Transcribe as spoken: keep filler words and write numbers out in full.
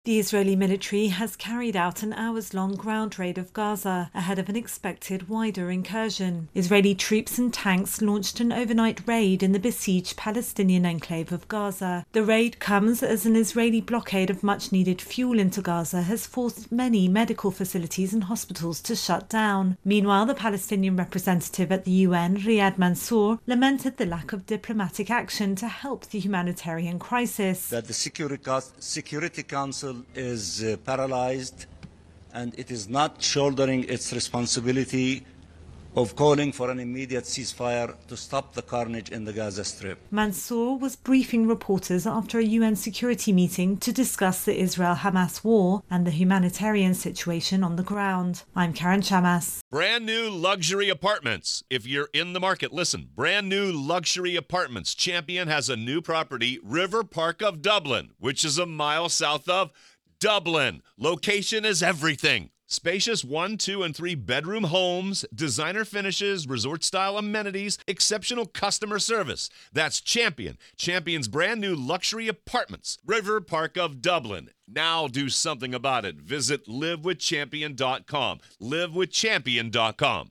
The Israeli military has carried out an hours-long ground raid of Gaza ahead of an expected wider incursion. Israeli troops and tanks launched an overnight raid in the besieged Palestinian enclave of Gaza. The raid comes as an Israeli blockade of much-needed fuel into Gaza has forced many medical facilities and hospitals to shut down. Meanwhile, the Palestinian representative at the U N, Riyad Mansour, lamented the lack of diplomatic action to help the humanitarian crisis. That the Security Council is uh, paralyzed and it is not shouldering its responsibility of calling for an immediate ceasefire to stop the carnage in the Gaza Strip. Mansour was briefing reporters after a U N security meeting to discuss the Israel-Hamas war and the humanitarian situation on the ground. I'm Karen Chamas. Brand new luxury apartments. If you're in the market, listen. Brand new luxury apartments. Champion has a new property, River Park of Dublin, which is a mile south of Dublin. Location is everything. Spacious one, two, and three bedroom homes, designer finishes, resort-style amenities, exceptional customer service. That's Champion. Champion's brand new luxury apartments. River Park of Dublin. Now do something about it. Visit live with champion dot com. live with champion dot com.